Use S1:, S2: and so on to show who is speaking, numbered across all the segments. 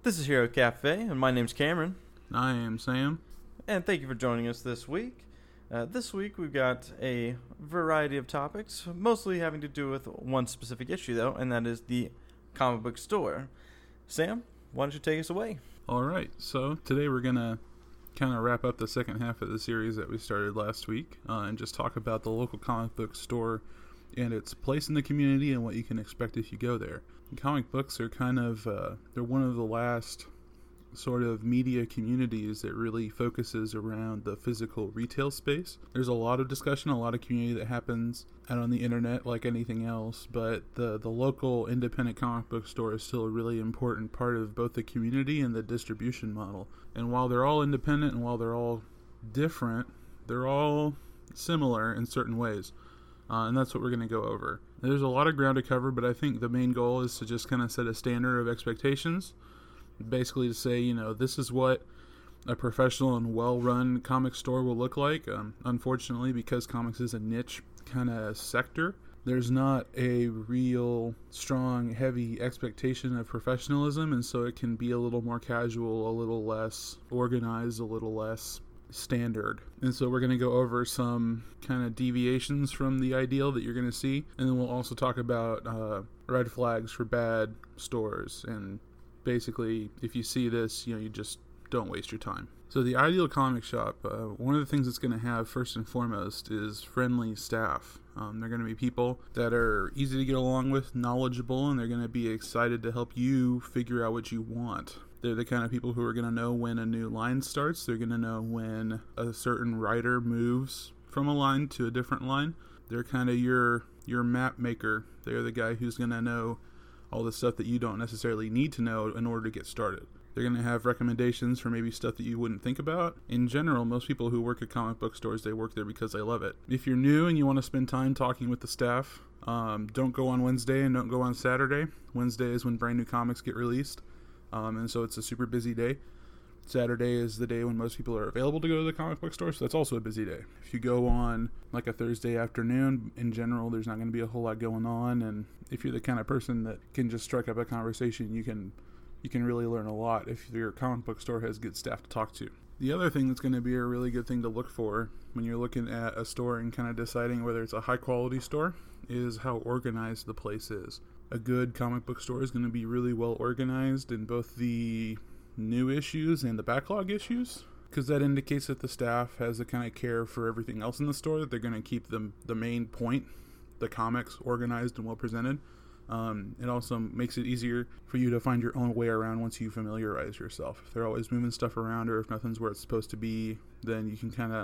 S1: This is Hero Cafe, and my name's Cameron.
S2: I am Sam.
S1: And thank you for joining us this week. This week we've got a variety of topics, mostly having to do with one specific issue, though, and that is the comic book store. Sam, why don't you take us away?
S2: All right, so today we're going to kind of wrap up the second half of the series that we started last week and just talk about the local comic book store and its place in the community and what you can expect if you go there. Comic books are kind of, they're one of the last sort of media communities that really focuses around the physical retail space. There's a lot of discussion, a lot of community that happens out on the internet like anything else, but the local independent comic book store is still a really important part of both the community and the distribution model. And while they're all independent and while they're all different, they're all similar in certain ways. And that's what we're going to go over. There's a lot of ground to cover, but I think the main goal is to just kind of set a standard of expectations. Basically to say, this is what a professional and well-run comic store will look like. Unfortunately, because comics is a niche kind of sector, there's not a real strong, heavy expectation of professionalism, and so it can be a little more casual, a little less organized, a little less standard. And so we're going to go over some kind of deviations from the ideal that you're going to see, and then we'll also talk about red flags for bad stores, and basically if you see this, you just don't waste your time. So the ideal comic shop, one of the things it's going to have first and foremost is friendly staff. They're going to be people that are easy to get along with, knowledgeable, and they're going to be excited to help you figure out what you want. They're the kind of people who are going to know when a new line starts. They're going to know when a certain writer moves from a line to a different line. They're kind of your map maker. They're the guy who's going to know all the stuff that you don't necessarily need to know in order to get started. They're going to have recommendations for maybe stuff that you wouldn't think about. In general, most people who work at comic book stores, they work there because they love it. If you're new and you want to spend time talking with the staff, don't go on Wednesday and don't go on Saturday. Wednesday is when brand new comics get released. And so it's a super busy day. Saturday is the day when most people are available to go to the comic book store, so that's also a busy day. If you go on like a Thursday afternoon, in general, there's not going to be a whole lot going on, and if you're the kind of person that can just strike up a conversation, you can really learn a lot if your comic book store has good staff to talk to. The other thing that's going to be a really good thing to look for when you're looking at a store and kind of deciding whether it's a high quality store is how organized the place is. A good comic book store is going to be really well organized in both the new issues and the backlog issues, because that indicates that the staff has the kind of care for everything else in the store, that they're going to keep the main point, the comics, organized and well presented. It also makes it easier for you to find your own way around once you familiarize yourself. If they're always moving stuff around, or if nothing's where it's supposed to be, then you're kind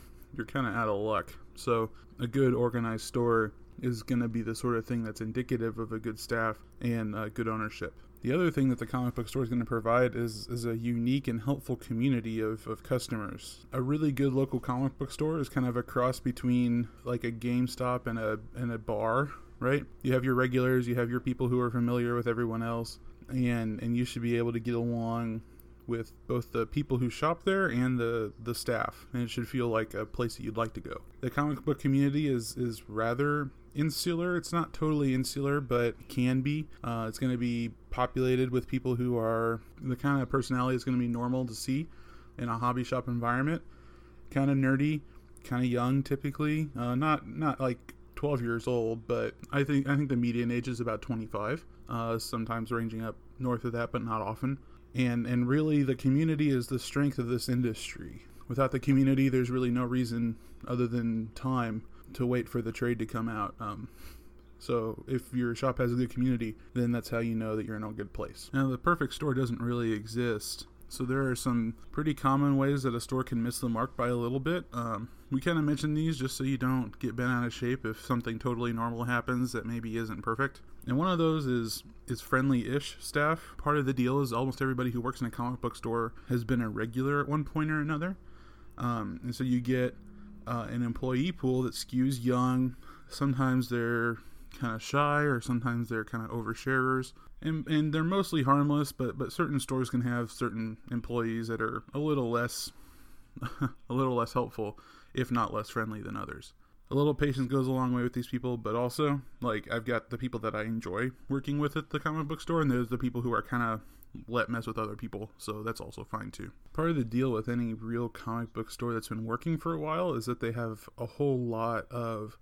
S2: of out of luck. So a good organized store is going to be the sort of thing that's indicative of a good staff and good ownership. The other thing that the comic book store is going to provide is a unique and helpful community of customers. A really good local comic book store is kind of a cross between like a GameStop and a bar, right? You have your regulars, you have your people who are familiar with everyone else, and you should be able to get along with both the people who shop there and the staff, and it should feel like a place that you'd like to go. The comic book community is rather insular. It's not totally insular, but can be. It's going to be populated with people who are the kind of personality that's going to be normal to see in a hobby shop environment. Kind of nerdy, kind of young typically. Not like 12 years old, but I think the median age is about 25. Sometimes ranging up north of that, but not often. And really, the community is the strength of this industry. Without the community, there's really no reason other than time to wait for the trade to come out. So if your shop has a good community, then that's how you know that you're in a good place. Now, the perfect store doesn't really exist. So there are some pretty common ways that a store can miss the mark by a little bit. We kind of mentioned these just so you don't get bent out of shape if something totally normal happens that maybe isn't perfect. And one of those is friendly-ish staff. Part of the deal is almost everybody who works in a comic book store has been a regular at one point or another. And so you get an employee pool that skews young. Sometimes they're kind of shy, or sometimes they're kind of oversharers. And they're mostly harmless, but certain stores can have certain employees that are a little less helpful, if not less friendly than others. A little patience goes a long way with these people, but also, like, I've got the people that I enjoy working with at the comic book store, and there's the people who are kind of let mess with other people, so that's also fine too. Part of the deal with any real comic book store that's been working for a while is that they have a whole lot of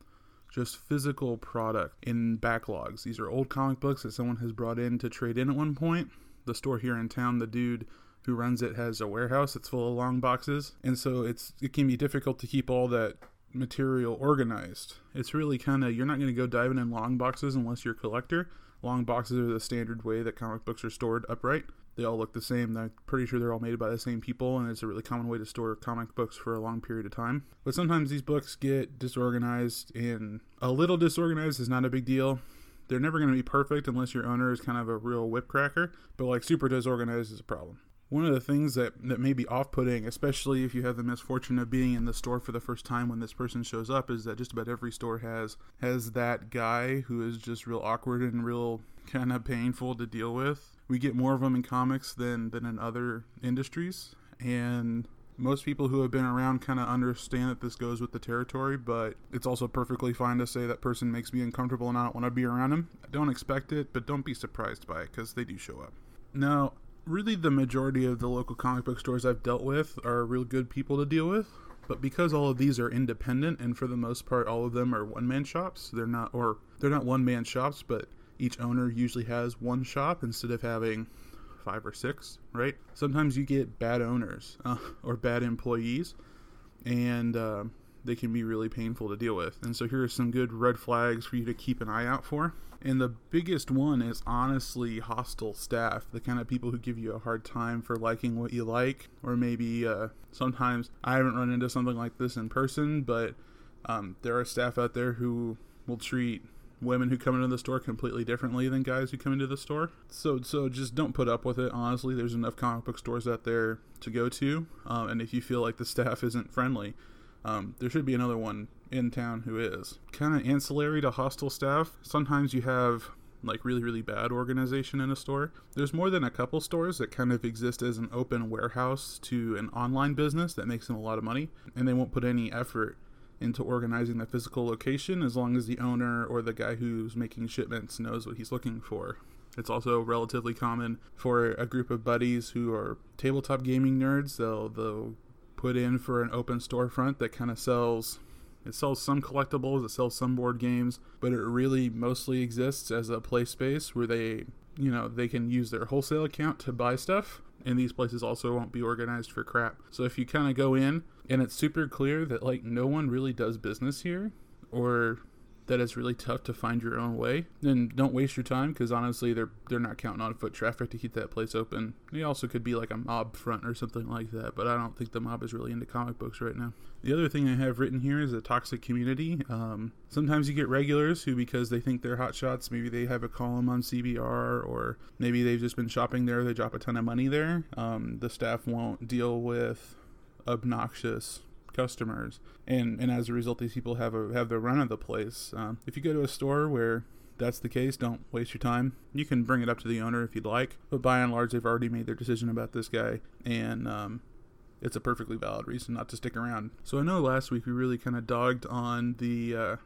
S2: just physical product in backlogs. These are old comic books that someone has brought in to trade in at one point. The store here in town, the dude who runs it has a warehouse that's full of long boxes, and so it can be difficult to keep all that material organized. It's really kind of, you're not going to go diving in long boxes unless you're a collector. Long boxes are the standard way that comic books are stored upright. They all look the same. I'm pretty sure they're all made by the same people, and it's a really common way to store comic books for a long period of time. But sometimes these books get disorganized, and a little disorganized is not a big deal. They're never going to be perfect unless your owner is kind of a real whipcracker, but like super disorganized is a problem. One of the things that may be off-putting, especially if you have the misfortune of being in the store for the first time when this person shows up, is that just about every store has that guy who is just real awkward and real kind of painful to deal with. We get more of them in comics than in other industries, and most people who have been around kind of understand that this goes with the territory, but it's also perfectly fine to say that person makes me uncomfortable and I don't want to be around him. I don't expect it, but don't be surprised by it, because they do show up. Now, really the majority of the local comic book stores I've dealt with are real good people to deal with, but because all of these are independent, and for the most part all of them are one-man shops, they're not one-man shops, but each owner usually has one shop instead of having 5 or 6, right? Sometimes you get bad owners or bad employees, and they can be really painful to deal with. And so here are some good red flags for you to keep an eye out for. And the biggest one is honestly hostile staff, the kind of people who give you a hard time for liking what you like, or maybe sometimes, I haven't run into something like this in person, but there are staff out there who will treat women who come into the store completely differently than guys who come into the store. So just don't put up with it. Honestly, there's enough comic book stores out there to go to, and if you feel like the staff isn't friendly, there should be another one in town who is. Kind of ancillary to hostile staff, sometimes you have like really, really bad organization in a store. There's more than a couple stores that kind of exist as an open warehouse to an online business that makes them a lot of money, and they won't put any effort into organizing the physical location as long as the owner or the guy who's making shipments knows what he's looking for. It's also relatively common for a group of buddies who are tabletop gaming nerds. They'll put in for an open storefront that kind of sells some collectibles, it sells some board games, but it really mostly exists as a play space where they can use their wholesale account to buy stuff, and these places also won't be organized for crap. So if you kind of go in and it's super clear that like no one really does business here, or that it's really tough to find your own way, then don't waste your time, because honestly they're not counting on foot traffic to keep that place open. It also could be like a mob front or something like that, but I don't think the mob is really into comic books right now. The other thing I have written here is a toxic community. Sometimes you get regulars who, because they think they're hot shots, maybe they have a column on CBR, or maybe they've just been shopping there, they drop a ton of money there. The staff won't deal with obnoxious customers, and as a result these people have the run of the place. If you go to a store where that's the case, don't waste your time. You can bring it up to the owner if you'd like, but by and large they've already made their decision about this guy, and it's a perfectly valid reason not to stick around. So I know last week we really kind of dogged on the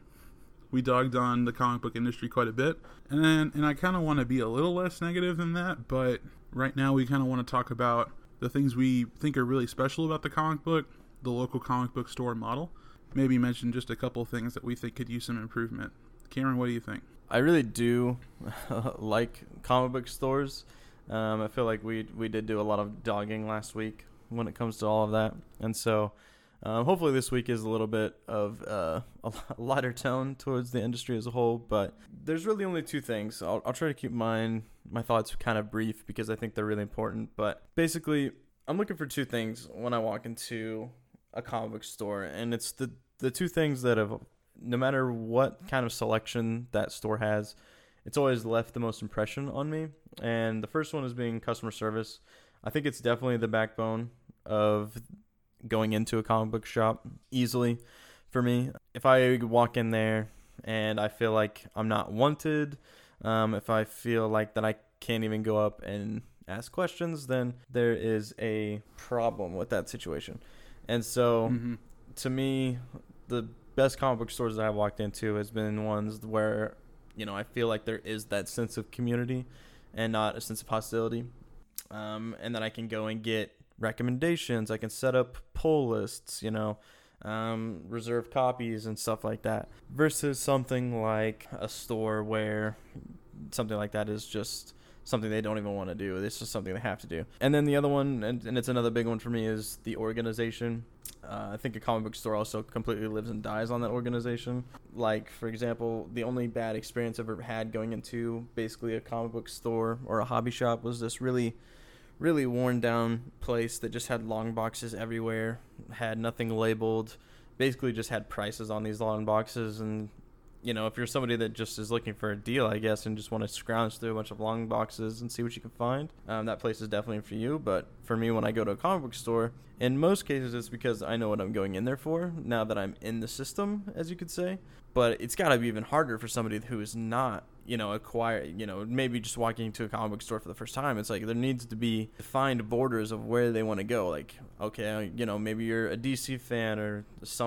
S2: comic book industry quite a bit, and I kind of want to be a little less negative than that, but right now we kind of want to talk about the things we think are really special about the comic book, the local comic book store model. Maybe mention just a couple things that we think could use some improvement. Cameron, what do you think?
S1: I really do like comic book stores. I feel like we did do a lot of dogging last week when it comes to all of that, and so hopefully this week is a little bit of a lighter tone towards the industry as a whole. But there's really only 2 things. I'll try to keep my thoughts kind of brief because I think they're really important. But basically, I'm looking for 2 things when I walk into a comic book store, and it's the 2 things that have, no matter what kind of selection that store has, it's always left the most impression on me. And the first one is being customer service. I think it's definitely the backbone of going into a comic book shop easily for me. If I walk in there and I feel like I'm not wanted, if I feel like that I can't even go up and ask questions, then there is a problem with that situation. And so to me, the best comic book stores that I've walked into has been ones where, I feel like there is that sense of community and not a sense of hostility. And then I can go and get recommendations. I can set up pull lists, reserve copies and stuff like that, versus something like a store where something like that is just something they don't even want to do. It's just something they have to do. And then the other one, and it's another big one for me, is the organization. I think a comic book store also completely lives and dies on that organization. Like, for example, the only bad experience I've ever had going into basically a comic book store or a hobby shop was this really worn down place that just had long boxes everywhere, had nothing labeled, basically just had prices on these long boxes. And if you're somebody that just is looking for a deal, I guess, and just want to scrounge through a bunch of long boxes and see what you can find, that place is definitely for you. But for me, when I go to a comic book store, in most cases it's because I know what I'm going in there for, now that I'm in the system, as you could say. But it's got to be even harder for somebody who is not, maybe just walking into a comic book store for the first time. It's like there needs to be defined borders of where they want to go. Like, okay, maybe you're a DC fan, or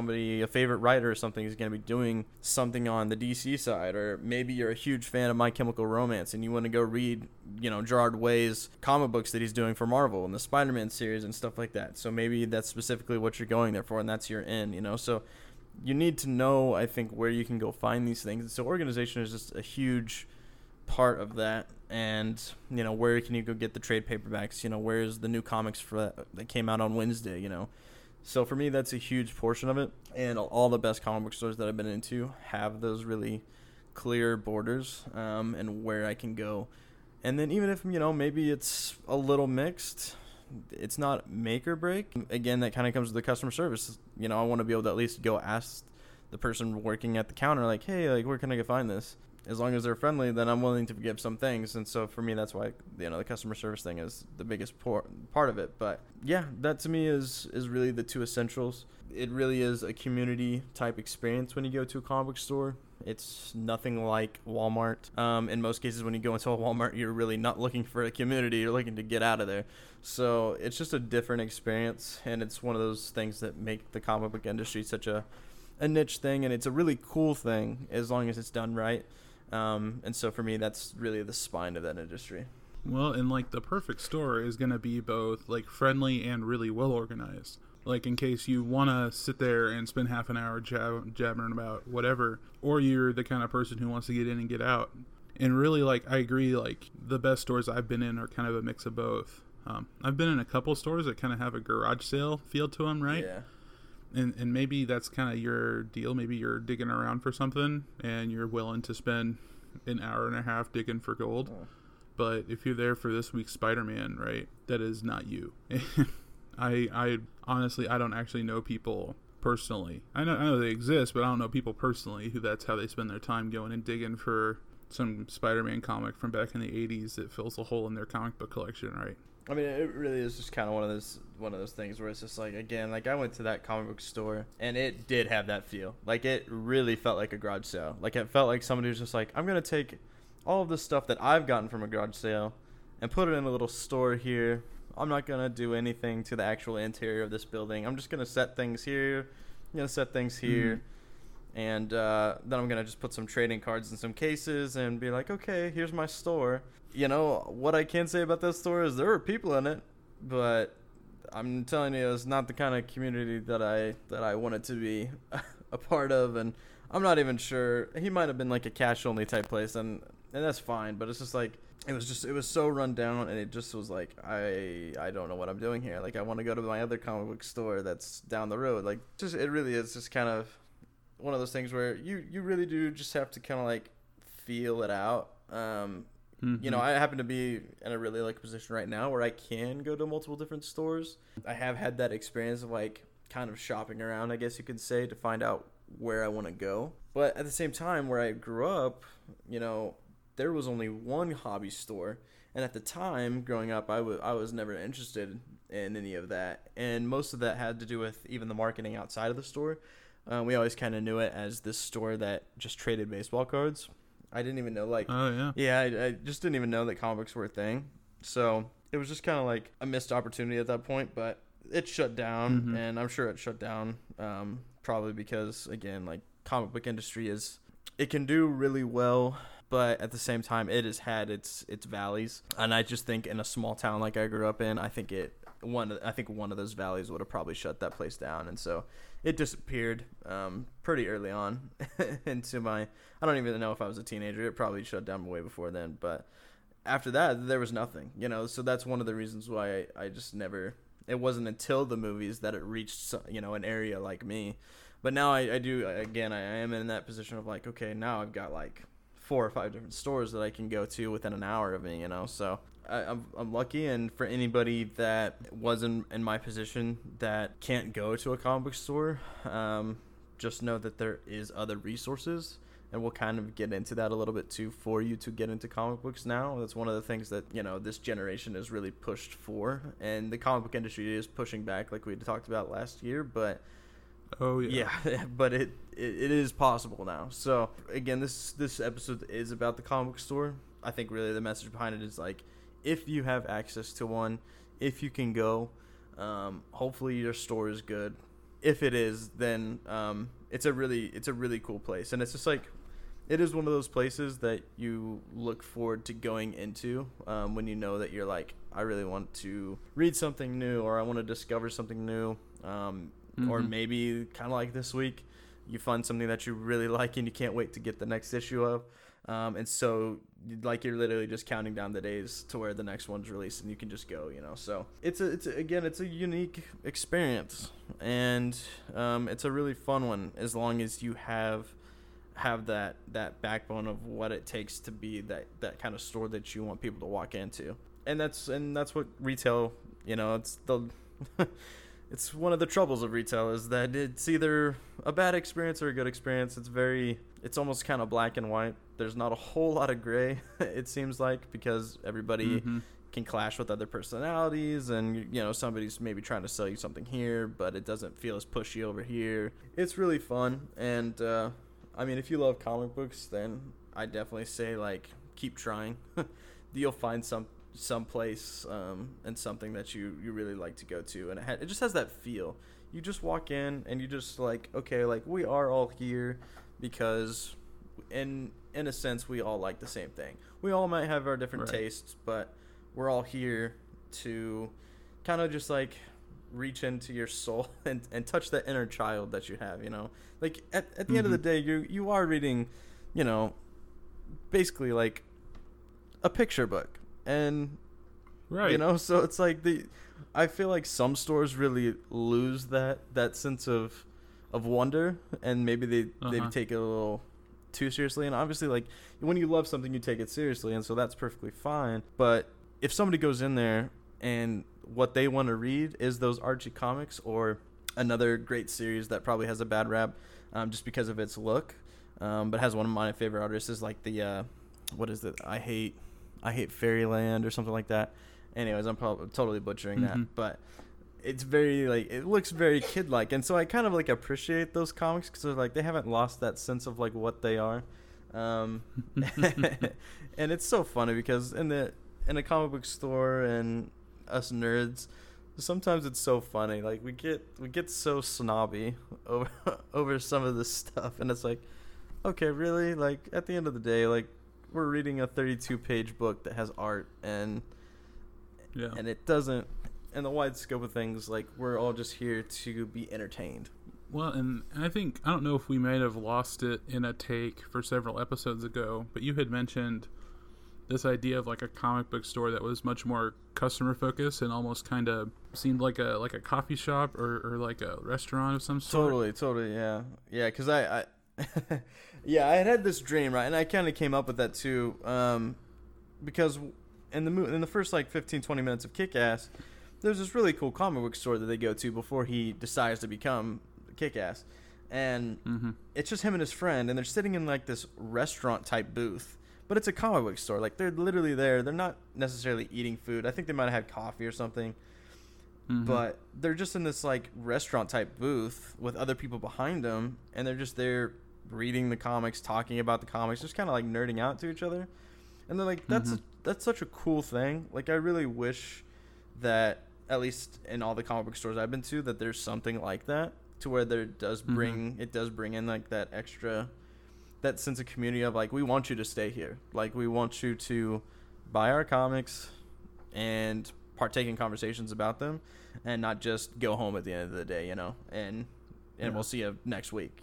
S1: a favorite writer or something is going to be doing something on the DC side, or maybe you're a huge fan of My Chemical Romance and you want to go read, Gerard Way's comic books that he's doing for Marvel and the Spider-Man series and stuff like that. So maybe that's specifically what you're going there for, and that's your in, so you need to know, I think, where you can go find these things. So organization is just a huge part of that. And, where can you go get the trade paperbacks? Where's the new comics that came out on Wednesday, So for me, that's a huge portion of it. And all the best comic book stores that I've been into have those really clear borders, and where I can go. And then even if, maybe it's a little mixed, it's not make or break. Again, that kind of comes with the customer service. I want to be able to at least go ask the person working at the counter, like, hey, like, where can I go find this? As long as they're friendly, then I'm willing to give some things. And so for me, that's why, the customer service thing is the biggest part of it. But yeah, that to me is really the two essentials. It really is a community type experience when you go to a comic book store. It's nothing like Walmart. In most cases, when you go into a Walmart, you're really not looking for a community. You're looking to get out of there. So it's just a different experience, and it's one of those things that make the comic book industry such a niche thing, and it's a really cool thing as long as it's done right. And so for me, that's really the spine of that industry.
S2: Well, and like the perfect store is going to be both like friendly and really well organized. Like, in case you want to sit there and spend half an hour jabbering about whatever, or you're the kind of person who wants to get in and get out. And really, like, I agree, like, the best stores I've been in are kind of a mix of both. I've been in a couple stores that kind of have a garage sale feel to them, right?
S1: Yeah.
S2: And maybe that's kind of your deal. Maybe you're digging around for something, and you're willing to spend an hour and a half digging for gold. Oh. But if you're there for this week's Spider-Man, right, that is not you. I honestly, I don't actually know people personally. I know they exist, but I don't know people personally who that's how they spend their time, going and digging for some Spider-Man comic from back in the 80s that fills a hole in their comic book collection, right?
S1: I mean, it really is just kind of one of those things where it's just like, again, like I went to that comic book store and it did have that feel. Like, it really felt like a garage sale. Like, it felt like somebody was just like, I'm going to take all of the stuff that I've gotten from a garage sale and put it in a little store here. I'm not going to do anything to the actual interior of this building. I'm just going to set things here. I'm going to set things here. And then I'm going to just put some trading cards in some cases and be like, okay, here's my store. What I can say about this store is there were people in it, but I'm telling you, it's not the kind of community that I wanted to be a part of. And I'm not even sure. He might have been like a cash-only type place, and that's fine. But it's just like, it was so run down, and it just was like, I don't know what I'm doing here. Like, I want to go to my other comic book store that's down the road. Like, just, it really is just kind of one of those things where you really do just have to kind of like feel it out. I happen to be in a really like position right now where I can go to multiple different stores. I have had that experience of like kind of shopping around, I guess you could say, to find out where I want to go. But at the same time, where I grew up, there was only one hobby store, and at the time growing up, I was never interested in any of that, and most of that had to do with even the marketing outside of the store. We always kind of knew it as this store that just traded baseball cards. I didn't even know, like, I just didn't even know that comic books were a thing. So it was just kind of like a missed opportunity at that point, but it shut down, and I'm sure it shut down probably because, again, like, comic book industry it can do really well, but at the same time, it has had its valleys. And I just think in a small town like I grew up in, I think one of those valleys would have probably shut that place down. And so it disappeared pretty early on into my, I don't even know if I was a teenager. It probably shut down way before then. But after that, there was nothing, so that's one of the reasons why I just never, it wasn't until the movies that it reached, an area like me. But now I do, again, I am in that position of like, okay, now I've got like 4 or 5 different stores that I can go to within an hour of me, so I'm lucky. And for anybody that wasn't in my position that can't go to a comic book store, just know that there is other resources. And we'll kind of get into that a little bit too for you to get into comic books now. That's one of the things that, this generation is really pushed for. And the comic book industry is pushing back like we talked about last year. But,
S2: oh, yeah.
S1: Yeah, but it is possible now. So, again, this episode is about the comic book store. I think really the message behind it is like, if you have access to one, if you can go, hopefully your store is good. If it is, then it's a really cool place. And it's just like, it is one of those places that you look forward to going into when you know that you're like, I really want to read something new, or I want to discover something new. Or maybe kind of like this week, you find something that you really like and you can't wait to get the next issue of. And so like you're literally just counting down the days to where the next one's released and you can just go, so it's a unique experience, and it's a really fun one as long as you have that backbone of what it takes to be that kind of store that you want people to walk into. And that's what retail, it's the it's one of the troubles of retail is that it's either a bad experience or a good experience. It's almost kind of black and white. There's not a whole lot of gray, it seems like, because everybody can clash with other personalities, and somebody's maybe trying to sell you something here, but it doesn't feel as pushy over here. It's really fun. And I mean, if you love comic books, then I definitely say like keep trying. You'll find some place and something that you really like to go to, and it just has that feel. You just walk in and you just like, okay, like we are all here because in a sense we all like the same thing. We all might have our different tastes, but we're all here to kind of just like reach into your soul and touch that inner child that you have, like at the end of the day, you are reading, basically like a picture book. And so it's like I feel like some stores really lose that sense of wonder, and maybe they take it a little too seriously. And obviously, like when you love something, you take it seriously, and so that's perfectly fine. But if somebody goes in there and what they want to read is those Archie comics or another great series that probably has a bad rap just because of its look, but has one of my favorite artists is like the what is it? I hate Fairyland or something like that. Anyways, I'm probably totally butchering that, but it's very like, it looks very kid-like, and so I kind of like appreciate those comics because like they haven't lost that sense of like what they are, and it's so funny because in a comic book store and us nerds, sometimes it's so funny. Like we get so snobby over some of this stuff, and it's like, okay, really? Like at the end of the day, like we're reading a 32-page book that has art, and it doesn't, in the wide scope of things, like we're all just here to be entertained.
S2: Well, and I don't know if we might have lost it in a take for several episodes ago, but you had mentioned this idea of like a comic book store that was much more customer focused and almost kind of seemed like a coffee shop or like a restaurant of some sort.
S1: Totally, yeah, because I yeah, I had this dream, right, and I kind of came up with that too, because in the first like 15-20 minutes of Kick-Ass, there's this really cool comic book store that they go to before he decides to become Kick-Ass, and it's just him and his friend, and they're sitting in like this restaurant type booth, but it's a comic book store. Like they're literally there. They're not necessarily eating food. I think they might have had coffee or something, but they're just in this like restaurant type booth with other people behind them, and they're just there reading the comics, talking about the comics, just kind of like nerding out to each other. And they're like, that's such a cool thing. Like I really wish that at least in all the comic book stores I've been to, that there's something like that, to where there does bring in like that extra that sense of community of like, we want you to stay here. Like, we want you to buy our comics and partake in conversations about them, and not just go home at the end of the day, and we'll see you next week,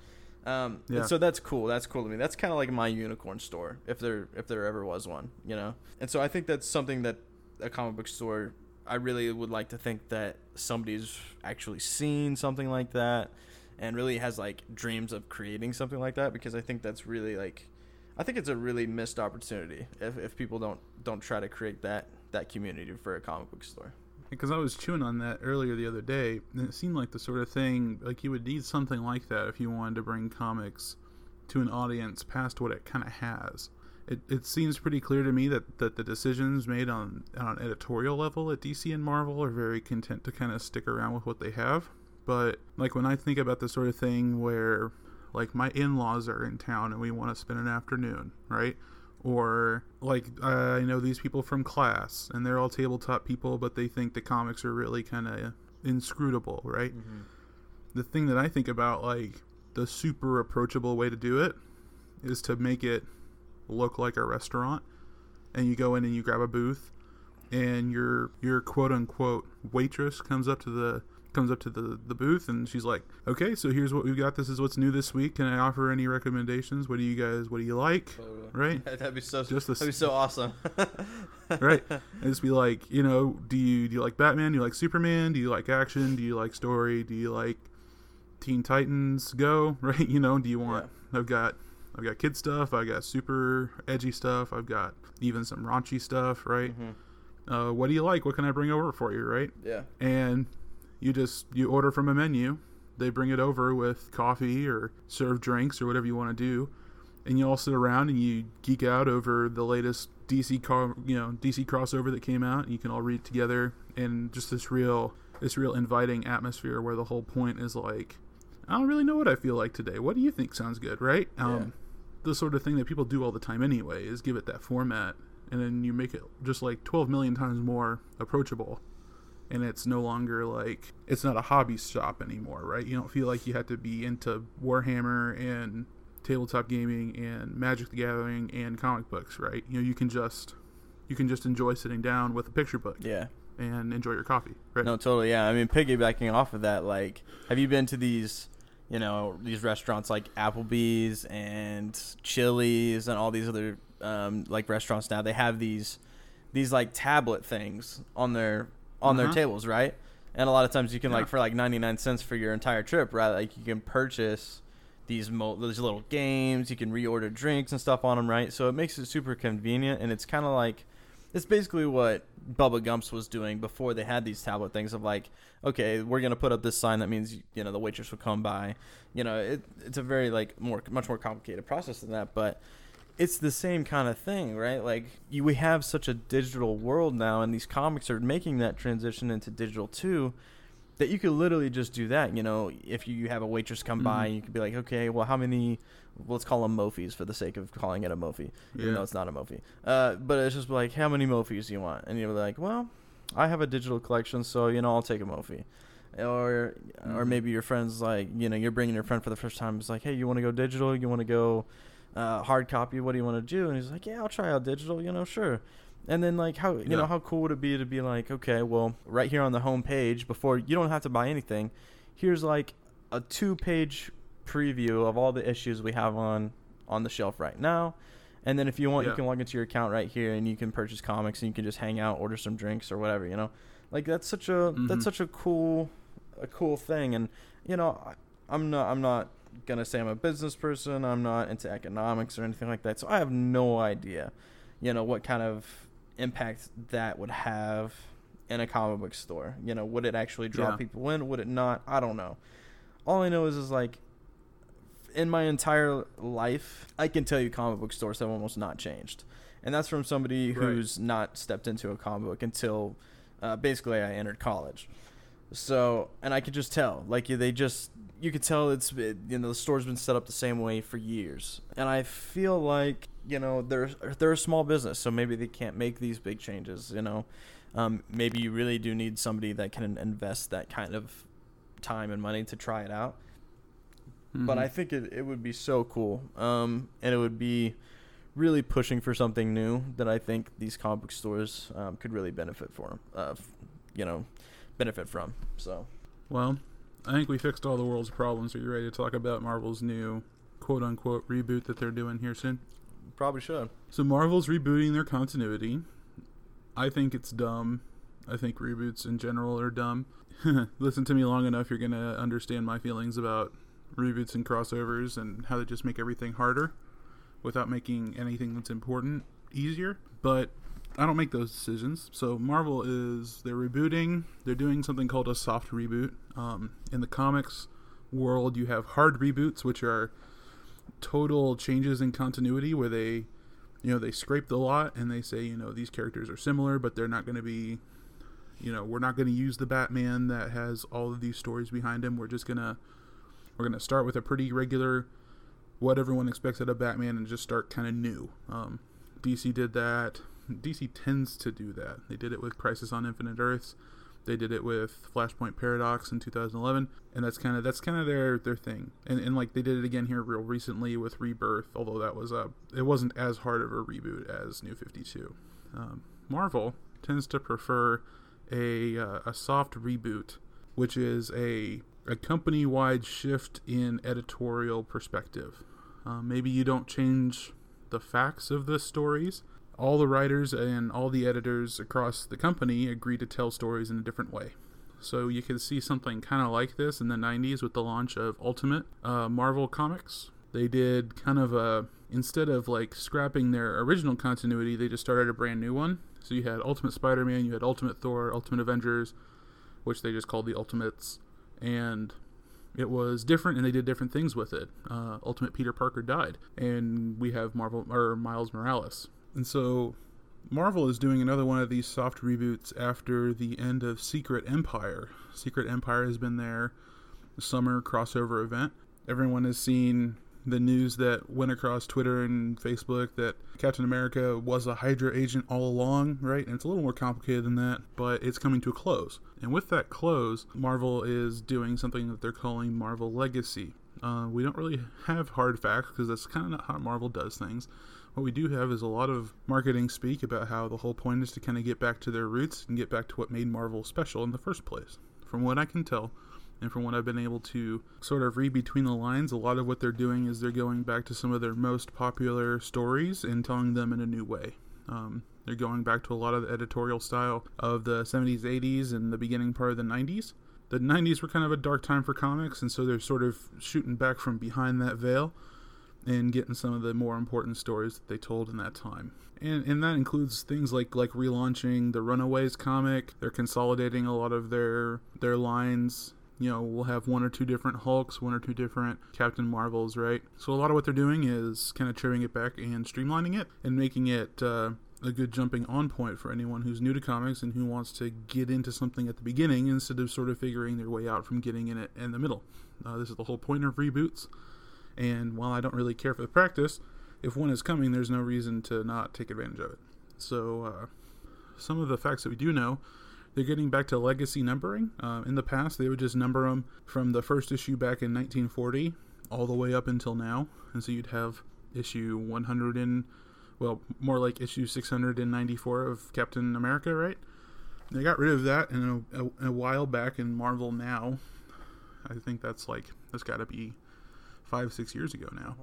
S1: So that's cool. That's cool to me. That's kind of like my unicorn store, if there ever was one, And so I think that's something that a comic book store, I really would like to think that somebody's actually seen something like that and really has like dreams of creating something like that, because I think that's really I think it's a really missed opportunity if people don't try to create that community for a comic book store.
S2: Because I was chewing on that earlier the other day, and it seemed like the sort of thing, like you would need something like that if you wanted to bring comics to an audience past what it kind of has. It seems pretty clear to me that the decisions made on an editorial level at DC and Marvel are very content to kind of stick around with what they have. But like when I think about the sort of thing where like my in-laws are in town and we want to spend an afternoon, right? Or like I know these people from class and they're all tabletop people, but they think the comics are really kind of inscrutable, right? Mm-hmm. The thing that I think about, like the super approachable way to do it is to make it look like a restaurant, and you go in and you grab a booth, and your quote unquote waitress comes up to the booth, and she's like, okay, so here's what we've got. This is what's new this week. Can I offer any recommendations? What do you like? Totally. Right?
S1: That'd be so awesome.
S2: Right. And just be like, do you like Batman? Do you like Superman? Do you like action? Do you like story? Do you like Teen Titans Go? Right? Do you want, I've got kid stuff. I got super edgy stuff. I've got even some raunchy stuff, right? Mm-hmm. What do you like? What can I bring over for you, right?
S1: Yeah.
S2: And you order from a menu. They bring it over with coffee or serve drinks or whatever you want to do, and you all sit around and you geek out over the latest DC crossover that came out, and you can all read it together, and just this real inviting atmosphere where the whole point is like, I don't really know what I feel like today. What do you think sounds good, right?
S1: Yeah.
S2: The sort of thing that people do all the time anyway is give it that format, and then you make it just like 12 million times more approachable. And it's no longer like, it's not a hobby shop anymore, right? You don't feel like you have to be into Warhammer and tabletop gaming and Magic the Gathering and comic books, right? You can just enjoy sitting down with a picture book.
S1: Yeah.
S2: And enjoy your coffee, right?
S1: No, totally, yeah. I mean, piggybacking off of that, like, have you been to these restaurants like Applebee's and Chili's and all these other like restaurants now? They have these like tablet things on their tables, right? And a lot of times you can like for like 99 cents for your entire trip, right? Like you can purchase these little games, you can reorder drinks and stuff on them, right? So it makes it super convenient, and it's kind of like, it's basically what Bubba Gump's was doing before they had these tablet things of like, okay, we're going to put up this sign that means, the waitress will come by. It's a very like much more complicated process than that, but it's the same kind of thing, right? Like we have such a digital world now, and these comics are making that transition into digital too, that you could literally just do that. If you have a waitress come by, you could be like, okay, well, how many, let's call them Mophis for the sake of calling it a Mophie, even though it's not a Mophie. But it's just like, how many Mophis do you want? And you're like, well, I have a digital collection, so, I'll take a Mophie. Or maybe your friend's like, you're bringing your friend for the first time. It's like, hey, you want to go digital? You want to go hard copy? What do you want to do? And he's like, yeah, I'll try out digital, sure. And then like how cool would it be to be like, okay, well, right here on the home page, before you don't have to buy anything, here's like a 2-page preview of all the issues we have on the shelf right now. And then if you want, you can log into your account right here, and you can purchase comics, and you can just hang out, order some drinks or whatever, Like that's such a cool thing. And I'm not gonna say I'm a business person. I'm not into economics or anything like that, so I have no idea what kind of impact that would have in a comic book store. Would it actually draw people in? Would it not? I don't know. All I know is like, in my entire life, I can tell you comic book stores have almost not changed. And that's from somebody who's not stepped into a comic book until basically I entered college. So, and I could just tell, like you could tell the store's been set up the same way for years. And I feel like, they're a small business, so maybe they can't make these big changes, Maybe you really do need somebody that can invest that kind of time and money to try it out. But I think it would be so cool. And it would be really pushing for something new that I think these comic book stores could really benefit benefit from. So,
S2: well, I think we fixed all the world's problems. Are you ready to talk about Marvel's new quote-unquote reboot that they're doing here soon?
S1: Probably should.
S2: So Marvel's rebooting their continuity. I think it's dumb. I think reboots in general are dumb. Listen to me long enough, you're going to understand my feelings about reboots and crossovers and how they just make everything harder without making anything that's important easier. But I don't make those decisions. So Marvel they're rebooting. They're doing something called a soft reboot. In the comics world, you have hard reboots, which are total changes in continuity where they scrape the lot and they say, these characters are similar, but they're not going to be, we're not going to use the Batman that has all of these stories behind him. We're going to start with a pretty regular, what everyone expects out of Batman and just start kind of new. DC did that. DC tends to do that. They did it with Crisis on Infinite Earths. They did it with Flashpoint Paradox in 2011, and that's kind of their thing. And like they did it again here real recently with Rebirth, although that was it wasn't as hard of a reboot as New 52. Marvel tends to prefer a soft reboot, which is a company-wide shift in editorial perspective. Maybe you don't change the facts of the stories. All the writers and all the editors across the company agree to tell stories in a different way. So you can see something kind of like this in the 90s with the launch of Ultimate Marvel Comics. They did kind of instead of like scrapping their original continuity, they just started a brand new one. So you had Ultimate Spider-Man, you had Ultimate Thor, Ultimate Avengers, which they just called the Ultimates. And it was different, and they did different things with it. Ultimate Peter Parker died, and we have Miles Morales. And so Marvel is doing another one of these soft reboots after the end of Secret Empire. Secret Empire has been their summer crossover event. Everyone has seen the news that went across Twitter and Facebook that Captain America was a Hydra agent all along, right? And it's a little more complicated than that, but it's coming to a close. And with that close, Marvel is doing something that they're calling Marvel Legacy. We don't really have hard facts because that's kind of not how Marvel does things. What we do have is a lot of marketing speak about how the whole point is to kind of get back to their roots and get back to what made Marvel special in the first place. From what I can tell, and from what I've been able to sort of read between the lines, a lot of what they're doing is they're going back to some of their most popular stories and telling them in a new way. They're going back to a lot of the editorial style of the 70s, 80s, and the beginning part of the 90s. The 90s were kind of a dark time for comics, and so they're sort of shooting back from behind that veil and getting some of the more important stories that they told in that time. And that includes things like relaunching the Runaways comic. They're consolidating a lot of their lines. We'll have one or two different Hulks, one or two different Captain Marvels, right? So a lot of what they're doing is kind of trimming it back and streamlining it and making it a good jumping on point for anyone who's new to comics and who wants to get into something at the beginning instead of sort of figuring their way out from getting in it in the middle. This is the whole point of reboots. And while I don't really care for the practice, if one is coming, there's no reason to not take advantage of it. So some of the facts that we do know, they're getting back to legacy numbering. In the past, they would just number them from the first issue back in 1940 all the way up until now. And so you'd have issue 100 more like issue 694 of Captain America, right? They got rid of that in a while back in Marvel Now. I think that's got to be 5-6 years ago now,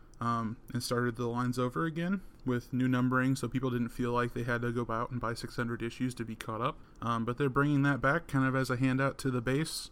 S2: and started the lines over again with new numbering, so people didn't feel like they had to go out and buy 600 issues to be caught up. But they're bringing that back kind of as a handout to the base.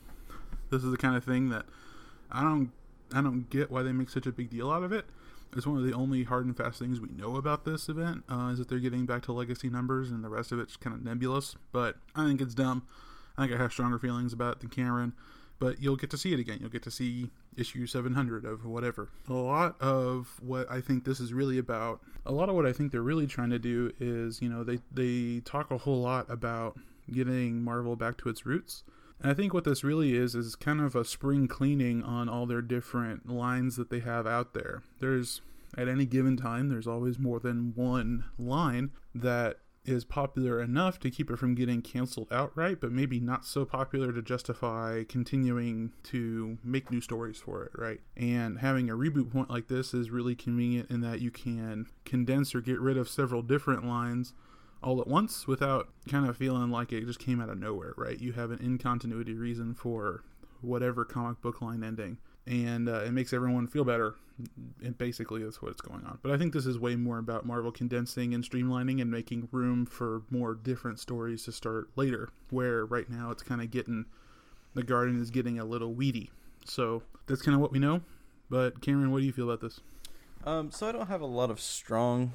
S2: This is the kind of thing that I don't get why they make such a big deal out of it. It's one of the only hard and fast things we know about this event, is that they're getting back to legacy numbers, and the rest of it's kind of nebulous. But I think it's dumb. I think I have stronger feelings about it than Cameron. But you'll get to see it again. You'll get to see issue 700 of whatever. A lot of what I think this is really about, a lot of what I think they're really trying to do is, they talk a whole lot about getting Marvel back to its roots. And I think what this really is kind of a spring cleaning on all their different lines that they have out there. At any given time, there's always more than one line that is popular enough to keep it from getting canceled outright, but maybe not so popular to justify continuing to make new stories for it, right? And having a reboot point like this is really convenient in that you can condense or get rid of several different lines all at once without kind of feeling like it just came out of nowhere, right? You have an in-continuity reason for whatever comic book line ending, and it makes everyone feel better. And basically that's what's going on. But I think this is way more about Marvel condensing and streamlining and making room for more different stories to start later, where right now it's kind of the garden is getting a little weedy. So that's kind of what we know. But Cameron, what do you feel about this?
S1: So I don't have a lot of strong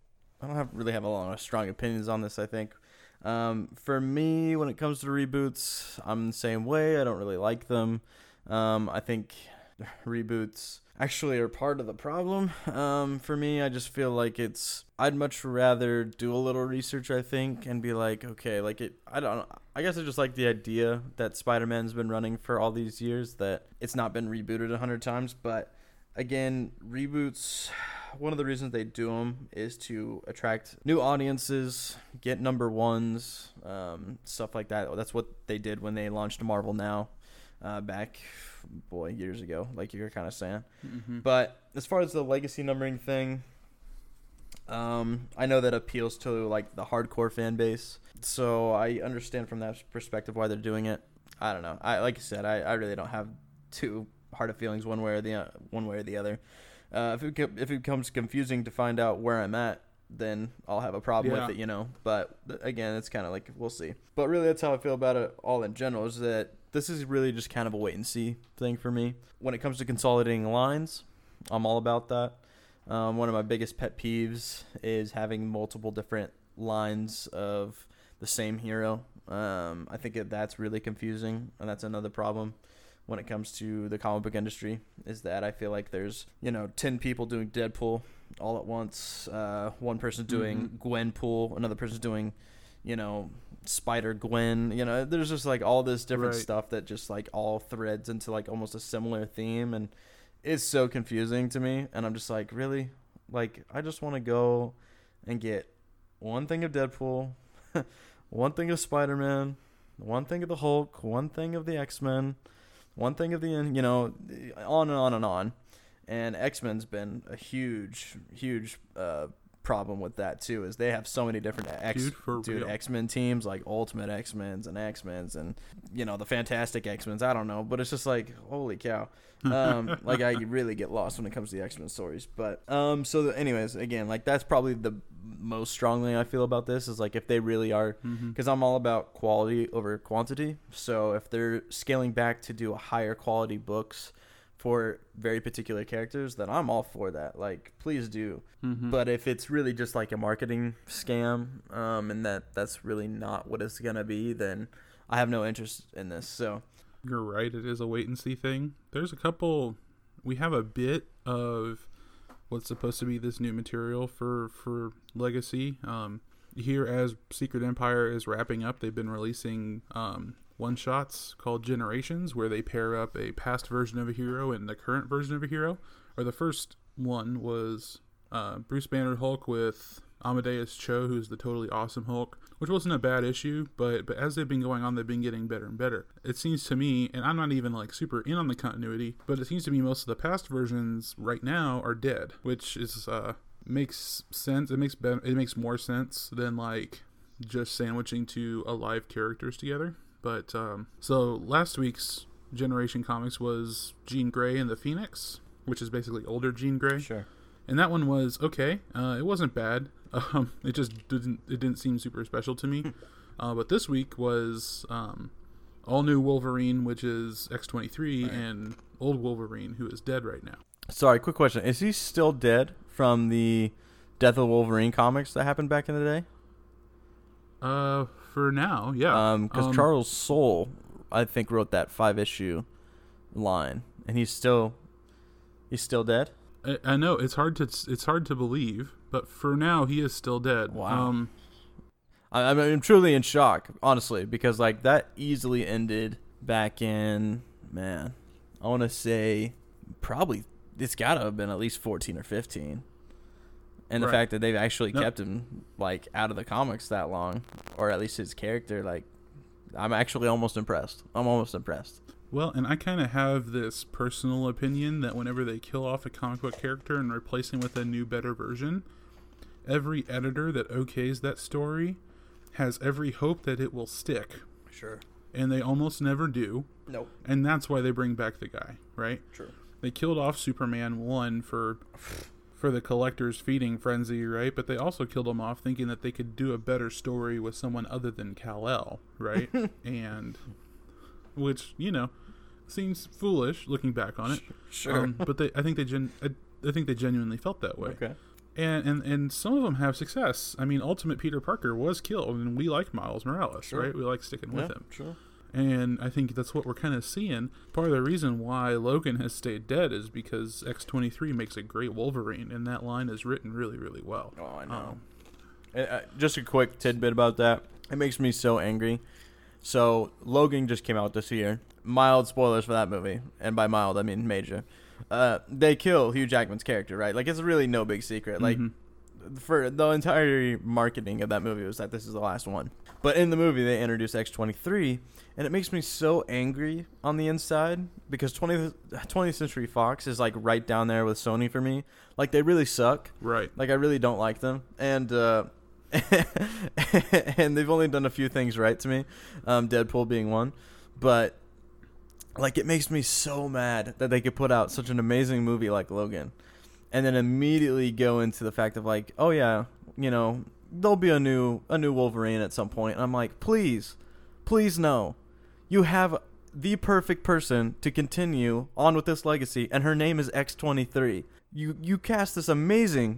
S1: opinions on this, I think. For me, when it comes to reboots, I'm the same way. I don't really like them. I think reboots actually are part of the problem. For me, I just feel like I'd much rather do a little research, I think, and be like, okay, I guess I just like the idea that Spider-Man's been running for all these years, that it's not been rebooted 100 times. But again, reboots, one of the reasons they do them is to attract new audiences, get number ones, stuff like that. That's what they did when they launched Marvel Now. Back, years ago, like you were kind of saying. Mm-hmm. But as far as the legacy numbering thing, I know that appeals to like the hardcore fan base, so I understand from that perspective why they're doing it. I don't know. Like I said, I really don't have too hard of feelings one way or the other. If it becomes confusing to find out where I'm at, then I'll have a problem with it, But again, it's kind of like, we'll see. But really, that's how I feel about it all in general, is that this is really just kind of a wait and see thing for me. When it comes to consolidating lines, I'm all about that. One of my biggest pet peeves is having multiple different lines of the same hero. I think that's really confusing, and that's another problem when it comes to the comic book industry, is that I feel like there's, 10 people doing Deadpool all at once. One person doing Gwenpool, another person's doing, Spider-Gwen. There's just like all this different stuff that just like all threads into like almost a similar theme, and it's so confusing to me. And I'm just like, really? Like, I just want to go and get one thing of Deadpool, one thing of Spider-Man, one thing of the Hulk, one thing of the X-Men, one thing of the, on and on and on. And X-Men's been a huge problem with that too, is they have so many different X-Men teams, like Ultimate X-Men's and X-Men's and the Fantastic X-Men's. I don't know, but it's just like, holy cow. Like, I really get lost when it comes to the X-Men stories. But anyways, again, like, that's probably the most strongly I feel about this, is like, if they really are, because I'm all about quality over quantity. So if they're scaling back to do a higher quality books for very particular characters, then I'm all for that. Like, please do. But if it's really just like a marketing scam, and that's really not what it's gonna be, then I have no interest in this. So
S2: you're right, it is a wait and see thing. We have a bit of what's supposed to be this new material for Legacy. Here, as Secret Empire is wrapping up, they've been releasing one-shots called Generations, where they pair up a past version of a hero and the current version of a hero. Or the first one was Bruce Banner Hulk with Amadeus Cho, who's the totally awesome Hulk, which wasn't a bad issue, but as they've been going on, they've been getting better and better. It seems to me, and I'm not even like super in on the continuity, but it seems to me most of the past versions right now are dead, which is makes sense. It makes more sense than like just sandwiching two alive characters together. But so last week's Generation Comics was Jean Grey and the Phoenix, which is basically older Jean Grey.
S1: Sure.
S2: And that one was okay. It wasn't bad. It just didn't seem super special to me. But this week was all new Wolverine, which is X-23, and old Wolverine, who is dead right now.
S1: Sorry, quick question: is he still dead from the Death of Wolverine comics that happened back in the day?
S2: For now, yeah.
S1: Because Charles Soule, I think, wrote that 5-issue line, and he's still dead.
S2: I know it's hard to believe, but for now he is still dead.
S1: Wow. I'm truly in shock, honestly, because like that easily ended back in, I want to say probably it's got to have been at least 14 or 15, And the
S2: Right.
S1: fact that they've actually
S2: No.
S1: kept him like out of the comics that long, or at least his character, like, I'm actually almost impressed. I'm almost impressed.
S2: Well, and I kind of have this personal opinion that whenever they kill off a comic book character and replace him with a new, better version, every editor that okays that story has every hope that it will stick.
S1: Sure.
S2: And they almost never do.
S1: Nope.
S2: And that's why they bring back the guy, right?
S1: True.
S2: They killed off Superman 1 for the collector's feeding frenzy, right? But they also killed him off thinking that they could do a better story with someone other than Kal-El, right? And which, seems foolish looking back on it.
S1: Sure.
S2: But I think they genuinely felt that way.
S1: Okay.
S2: And some of them have success. I mean, Ultimate Peter Parker was killed, and we like Miles Morales,
S1: Sure.
S2: right? We like sticking with him.
S1: Sure.
S2: And I think that's what we're kind of seeing. Part of the reason why Logan has stayed dead is because X-23 makes a great Wolverine, and that line is written really, really well.
S1: Oh, I know. Just a quick tidbit about that. It makes me so angry. So, Logan just came out this year. Mild spoilers for that movie. And by mild, I mean major. They kill Hugh Jackman's character, right? Like, it's really no big secret. Like, for the entire marketing of that movie was that this is the last one. But in the movie, they introduced X-23, and it makes me so angry on the inside because 20th Century Fox is, like, right down there with Sony for me. Like, they really suck.
S2: Right.
S1: Like, I really don't like them. And and they've only done a few things right to me, Deadpool being one. But, like, it makes me so mad that they could put out such an amazing movie like Logan and then immediately go into the fact of, like, oh, yeah, there'll be a new Wolverine at some point. And I'm like, please no. You have the perfect person to continue on with this legacy, and her name is X-23. You cast this amazing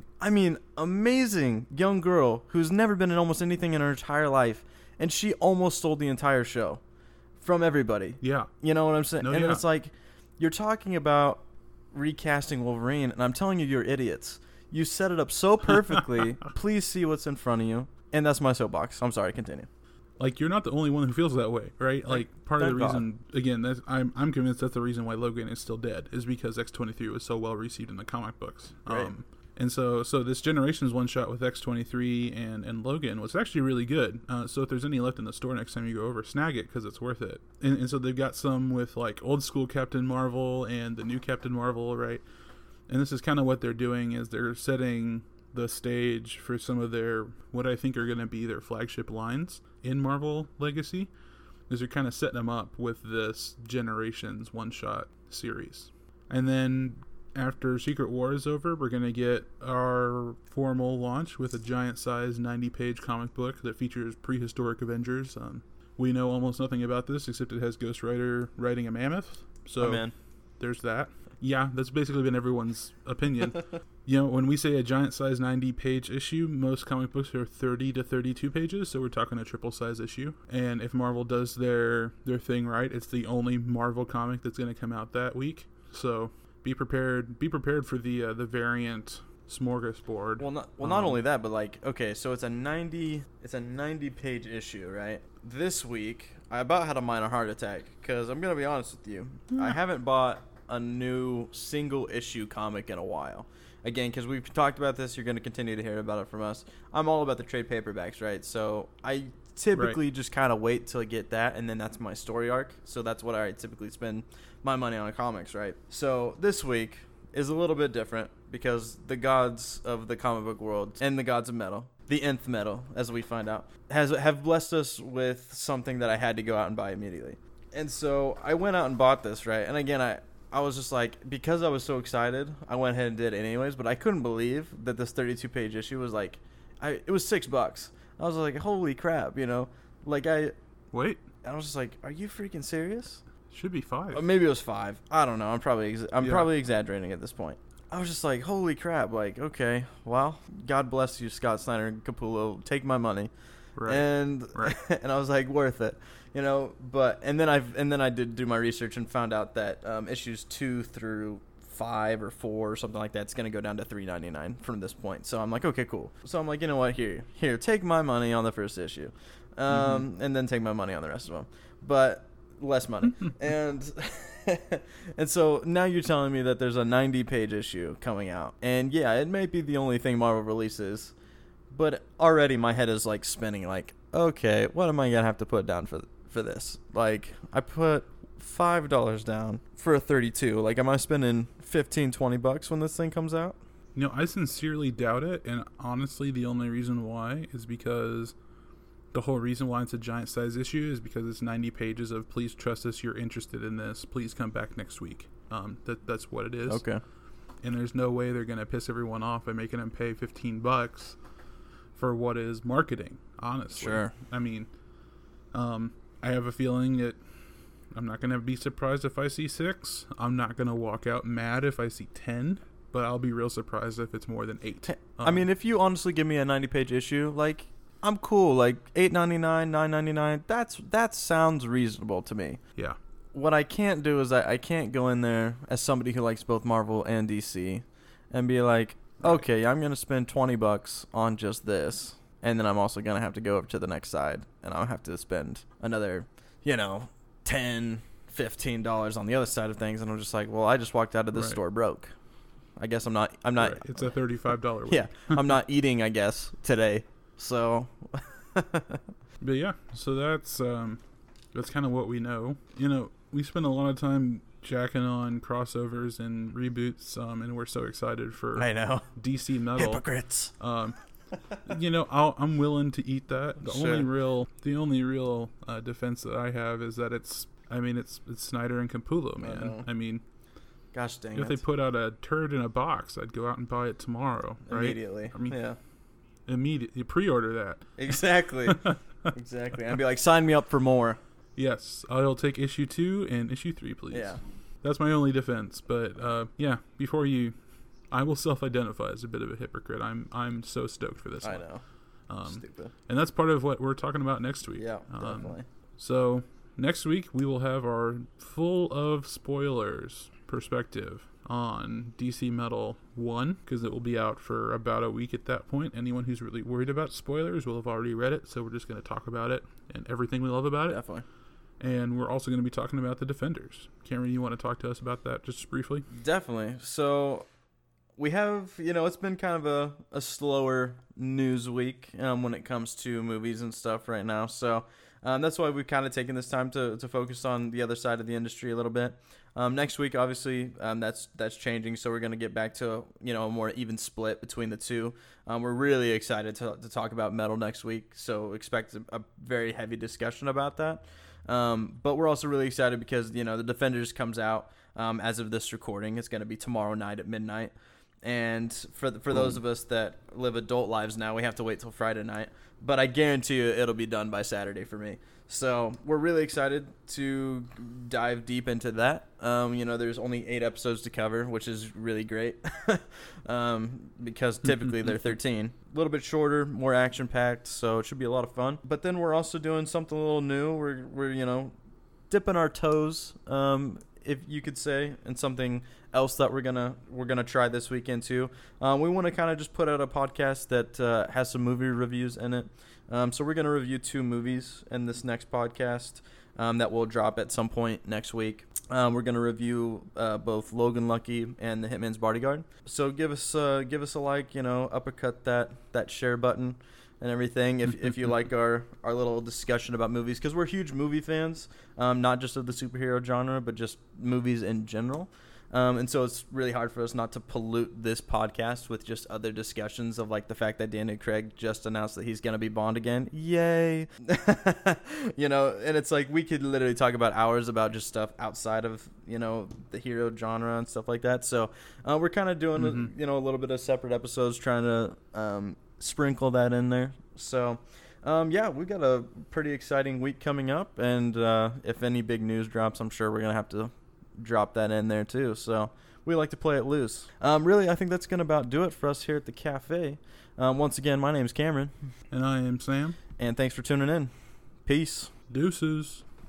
S1: young girl who's never been in almost anything in her entire life, and she almost stole the entire show from everybody.
S2: Yeah.
S1: You know what I'm saying?
S2: No,
S1: and
S2: yeah.
S1: it's like, you're talking about recasting Wolverine, and I'm telling you, you're idiots. You set it up so perfectly. Please see what's in front of you. And that's my soapbox. I'm sorry, continue.
S2: Like, you're not the only one who feels that way, right? Like, part of the
S1: Thank God.
S2: reason, again, I'm convinced that's the reason why Logan is still dead, is because X-23 was so well received in the comic books.
S1: Right.
S2: And so this Generations one-shot with X-23 and Logan was actually really good. So if there's any left in the store next time you go over, snag it, because it's worth it. And so they've got some with, like, old school Captain Marvel and the new Captain Marvel, right? And this is kind of what they're doing, is they're setting the stage for some of their, what I think are going to be their flagship lines in Marvel Legacy, is they're kind of setting them up with this Generations one-shot series. And then after Secret War is over, we're going to get our formal launch with a giant-sized 90-page comic book that features prehistoric Avengers. We know almost nothing about this, except it has Ghost Rider riding a mammoth. So
S1: I'm in.
S2: There's that. Yeah, that's basically been everyone's opinion. When we say a giant-sized 90-page issue, most comic books are 30 to 32 pages, so we're talking a triple-size issue. And if Marvel does their thing right, it's the only Marvel comic that's going to come out that week. So be prepared. Be prepared for the variant smorgasbord.
S1: Well, not only that, but, like, okay, so it's a 90-page issue, right? This week, I about had a minor heart attack because I'm gonna be honest with you, I haven't bought a new single issue comic in a while. Again, because we've talked about this, you're going to continue to hear about it from us. I'm all about the trade paperbacks, right? So I typically just kind of wait till I get that, and then that's my story arc. So that's what I typically spend my money on comics, right? So this week is a little bit different because the gods of the comic book world and the gods of metal, the nth metal, as we find out, have blessed us with something that I had to go out and buy immediately. And so I went out and bought this, right? And again, I was just like, because I was so excited, I went ahead and did it anyways, but I couldn't believe that this 32-page issue was like, it was $6. I was like, holy crap, Like,
S2: Wait.
S1: I was just like, are you freaking serious?
S2: Should be 5.
S1: Or maybe it was 5. I don't know. I'm probably exaggerating at this point. I was just like, holy crap, like, okay, well, God bless you, Scott Snyder and Capullo, take my money.
S2: Right.
S1: And and I was like, worth it, but and then I did do my research and found out that issues 2 through 5 or 4 or something like that, it's going to go down to $3.99 from this point. So I'm like, okay, cool. So I'm like, you know what, here, take my money on the first issue, and then take my money on the rest of them, but less money. And And so now you're telling me that there's a 90-page issue coming out. And yeah, it may be the only thing Marvel releases, but already my head is like spinning like, okay, what am I going to have to put down for this? Like, I put $5 down for a 32. Like, am I spending $15-$20 when this thing comes out?
S2: I sincerely doubt it, and honestly, the only reason why is because the whole reason why it's a giant size issue is because it's 90 pages of please trust us, you're interested in this, please come back next week. That's what it is.
S1: Okay.
S2: And there's no way they're going to piss everyone off by making them pay $15 for what is marketing, honestly.
S1: Sure.
S2: I mean, I have a feeling that I'm not going to be surprised if I see 6. I'm not going to walk out mad if I see 10. But I'll be real surprised if it's more than 8.
S1: I mean, if you honestly give me a 90-page issue, like, I'm cool. Like, $8.99, $9.99, that sounds reasonable to me.
S2: Yeah.
S1: What I can't do is I can't go in there as somebody who likes both Marvel and DC and be like, okay, I'm going to spend $20 on just this, and then I'm also going to have to go over to the next side, and I'll have to spend another, $10, $15 on the other side of things, and I'm just like, well, I just walked out of this store broke. I guess I'm not. Right.
S2: It's a $35 week.
S1: Yeah, I'm not eating, I guess, today. So.
S2: But yeah, so that's kind of what we know. We spend a lot of time jacking on crossovers and reboots, and we're so excited for
S1: I know
S2: DC Metal.
S1: Hypocrites.
S2: I'm willing to eat that. The only real defense that I have is that it's Snyder and Capullo, man. I mean.
S1: Gosh dang
S2: if they put out a turd in a box, I'd go out and buy it tomorrow, right?
S1: Immediately.
S2: I mean,
S1: yeah.
S2: Immediately. Pre-order that.
S1: Exactly. Exactly. I'd be like, sign me up for more.
S2: Yes. I'll take issue 2 and issue 3, please.
S1: Yeah.
S2: That's my only defense. But, I will self-identify as a bit of a hypocrite. I'm so stoked for this
S1: I
S2: one.
S1: know. Stupid.
S2: And that's part of what we're talking about next week.
S1: Yeah, definitely.
S2: So, next week, we will have our full of spoilers perspective on DC Metal 1, because it will be out for about a week at that point. Anyone who's really worried about spoilers will have already read it, so we're just going to talk about it and everything we love about it.
S1: Definitely.
S2: And we're also going to be talking about the Defenders. Cameron, you want to talk to us about that just briefly?
S1: Definitely. So we have, it's been kind of a slower news week when it comes to movies and stuff right now. So that's why we've kind of taken this time to focus on the other side of the industry a little bit. Next week, obviously, that's changing, so we're going to get back to a more even split between the two. We're really excited to talk about metal next week, so expect a very heavy discussion about that. But we're also really excited because the Defenders comes out as of this recording. It's going to be tomorrow night at midnight, and for those of us that live adult lives now, we have to wait till Friday night. But I guarantee you, it'll be done by Saturday for me. So we're really excited to dive deep into that. There's only 8 episodes to cover, which is really great because typically they're 13. A little bit shorter, more action-packed, so it should be a lot of fun. But then we're also doing something a little new. We're dipping our toes, if you could say, in something else that we're gonna try this weekend too. We want to kind of just put out a podcast that has some movie reviews in it. So we're gonna review 2 movies in this next podcast that will drop at some point next week. We're gonna review both Logan Lucky and The Hitman's Bodyguard. So give us a like, uppercut that share button and everything if you like our little discussion about movies, because we're huge movie fans, not just of the superhero genre but just movies in general. And so it's really hard for us not to pollute this podcast with just other discussions of like the fact that Daniel Craig just announced that he's going to be Bond again. Yay. And it's like we could literally talk about hours about just stuff outside of, the hero genre and stuff like that. So we're kind of doing, a little bit of separate episodes trying to sprinkle that in there. So we've got a pretty exciting week coming up. And if any big news drops, I'm sure we're going to have to drop that in there too. So we like to play it loose. Really, I think that's going to about do it for us here at the cafe. Once again, my name's Cameron.
S2: And I am Sam.
S1: And thanks for tuning in. Peace.
S2: Deuces.